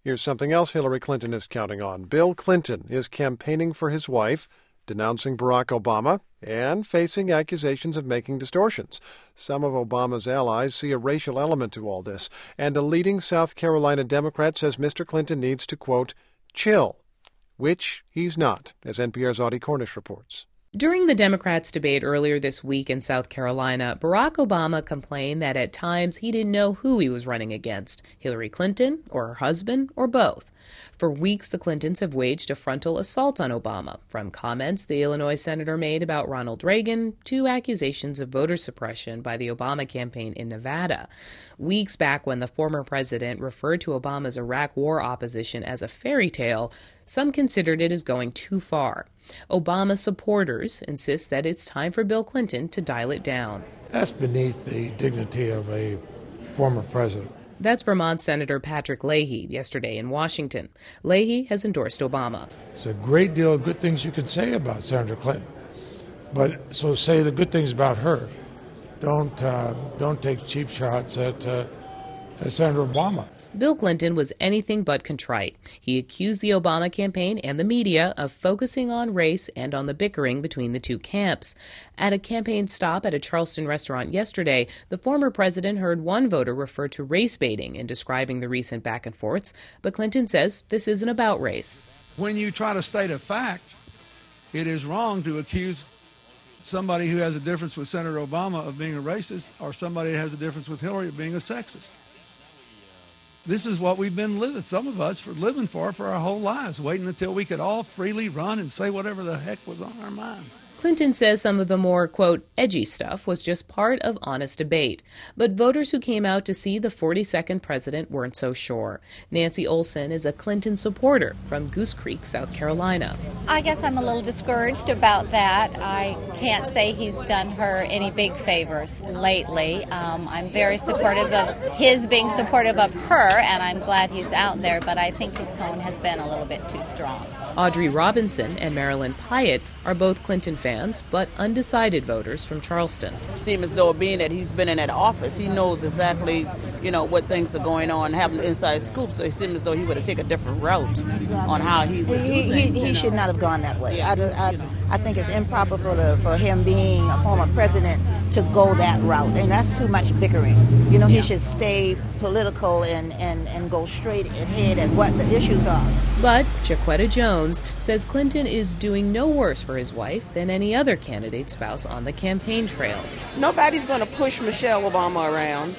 Here's something else Hillary Clinton is counting on. Bill Clinton is campaigning for his wife, denouncing Barack Obama, and facing accusations of making distortions. Some of Obama's allies see a racial element to all this, and a leading South Carolina Democrat says Mr. Clinton needs to, quote, chill, which he's not, as NPR's Audie Cornish reports. During the Democrats' debate earlier this week in South Carolina, Barack Obama complained that at times he didn't know who he was running against, Hillary Clinton or her husband or both. For weeks, the Clintons have waged a frontal assault on Obama, from comments the Illinois senator made about Ronald Reagan to accusations of voter suppression by the Obama campaign in Nevada. Weeks back, when the former president referred to Obama's Iraq war opposition as a fairy tale, some considered it as going too far. Obama supporters insist that it's time for Bill Clinton to dial it down. That's beneath the dignity of a former president. That's Vermont Senator Patrick Leahy yesterday in Washington. Leahy has endorsed Obama. There's a great deal of good things you can say about Senator Clinton, but so say the good things about her. Don't take cheap shots at Senator Obama. Bill Clinton was anything but contrite. He accused the Obama campaign and the media of focusing on race and on the bickering between the two camps. At a campaign stop at a Charleston restaurant yesterday, the former president heard one voter refer to race baiting in describing the recent back and forths, but Clinton says this isn't about race. When you try to state a fact, it is wrong to accuse somebody who has a difference with Senator Obama of being a racist or somebody who has a difference with Hillary of being a sexist. This is what we've been living, some of us, living for our whole lives, waiting until we could all freely run and say whatever the heck was on our mind. Clinton says some of the more, quote, edgy stuff was just part of honest debate. But voters who came out to see the 42nd president weren't so sure. Nancy Olson is a Clinton supporter from Goose Creek, South Carolina. I guess I'm a little discouraged about that. I can't say he's done her any big favors lately. I'm very supportive of his being supportive of her, and I'm glad he's out there, but I think his tone has been a little bit too strong. Audrey Robinson and Marilyn Pyatt are both Clinton fans, but undecided voters from Charleston. It seems as though being that he's been in that office, he knows exactly, what things are going on, having the inside scoop, so it seems as though he would have taken a different route on how he would do things. He should not have gone that way. I think it's improper for him being a former president to go that route, and that's too much bickering. He should stay political and go straight ahead at what the issues are. But Chiquetta Jones says Clinton is doing no worse for his wife than any other candidate spouse on the campaign trail. Nobody's going to push Michelle Obama around.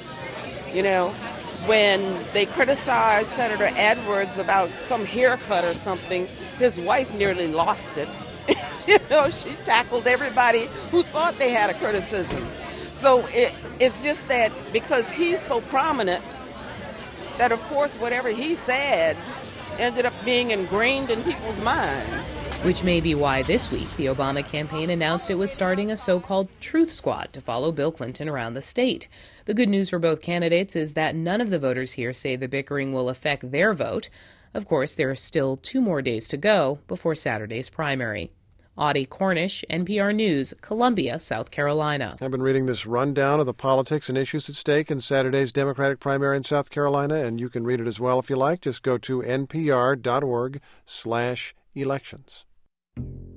When they criticized Senator Edwards about some haircut or something, his wife nearly lost it. She tackled everybody who thought they had a criticism. So it's just that because he's so prominent, that of course whatever he said ended up being ingrained in people's minds. Which may be why this week the Obama campaign announced it was starting a so-called Truth Squad to follow Bill Clinton around the state. The good news for both candidates is that none of the voters here say the bickering will affect their vote. Of course, there are still 2 more days to go before Saturday's primary. Audie Cornish, NPR News, Columbia, South Carolina. I've been reading this rundown of the politics and issues at stake in Saturday's Democratic primary in South Carolina, and you can read it as well if you like. Just go to npr.org/elections.